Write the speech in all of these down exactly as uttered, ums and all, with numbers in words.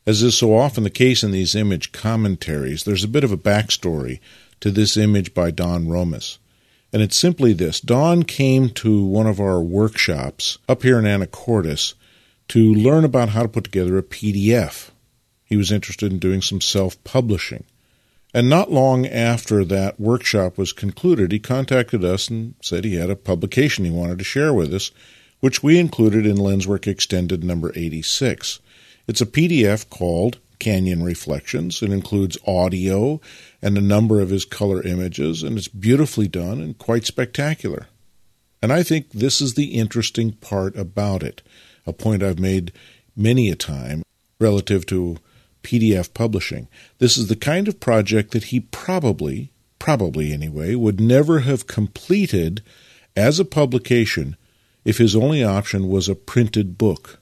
As is so often the case in these image commentaries, there's a bit of a backstory to this image by Don Romas. And it's simply this. Don came to one of our workshops up here in Anacortes to learn about how to put together a P D F. He was interested in doing some self-publishing. And not long after that workshop was concluded, he contacted us and said he had a publication he wanted to share with us, which we included in Lenswork Extended number eighty-six. It's a P D F called Canyon Reflections. It includes audio and a number of his color images, and it's beautifully done and quite spectacular. And I think this is the interesting part about it, a point I've made many a time relative to P D F publishing. This is the kind of project that he probably, probably anyway, would never have completed as a publication if his only option was a printed book.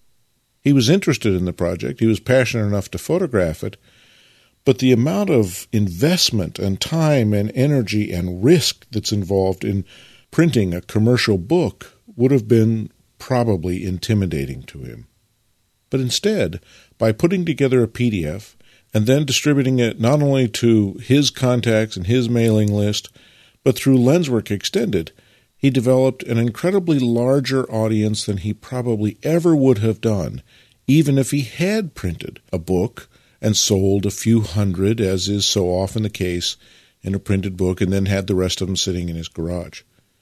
He was interested in the project. He was passionate enough to photograph it. But the amount of investment and time and energy and risk that's involved in printing a commercial book would have been probably intimidating to him. But instead, by putting together a P D F and then distributing it not only to his contacts and his mailing list, but through Lenswork Extended, he developed an incredibly larger audience than he probably ever would have done, even if he had printed a book and sold a few hundred, as is so often the case in a printed book, and then had the rest of them sitting in his garage.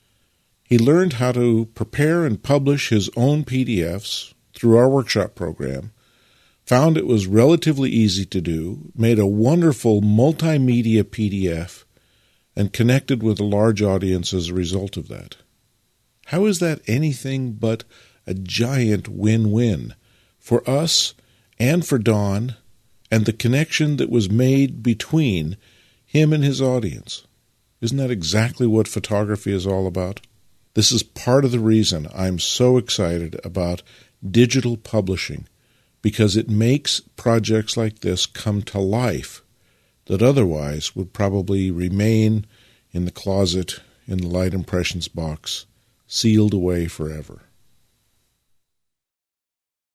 He learned how to prepare and publish his own P D Fs through our workshop program, found it was relatively easy to do, made a wonderful multimedia P D F, and connected with a large audience as a result of that. How is that anything but a giant win-win for us and for Don and the connection that was made between him and his audience? Isn't that exactly what photography is all about? This is part of the reason I'm so excited about digital publishing, because it makes projects like this come to life that otherwise would probably remain in the closet, in the light impressions box, sealed away forever.